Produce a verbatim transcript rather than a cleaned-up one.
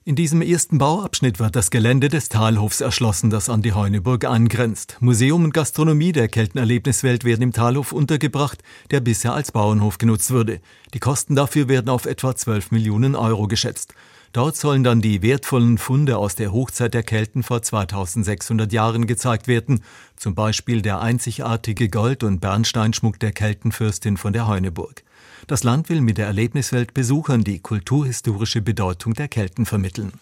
In diesem ersten Bauabschnitt wird das Gelände des Talhofs erschlossen, das an die Heuneburg angrenzt. Museum und Gastronomie der Keltenerlebniswelt werden im Talhof untergebracht, der bisher als Bauernhof genutzt wurde. Die Kosten dafür werden auf etwa zwölf Millionen Euro geschätzt. Dort sollen dann die wertvollen Funde aus der Hochzeit der Kelten vor zweitausendsechshundert Jahren gezeigt werden, zum Beispiel der einzigartige Gold- und Bernsteinschmuck der Keltenfürstin von der Heuneburg. Das Land will mit der Erlebniswelt Besuchern die kulturhistorische Bedeutung der Kelten vermitteln.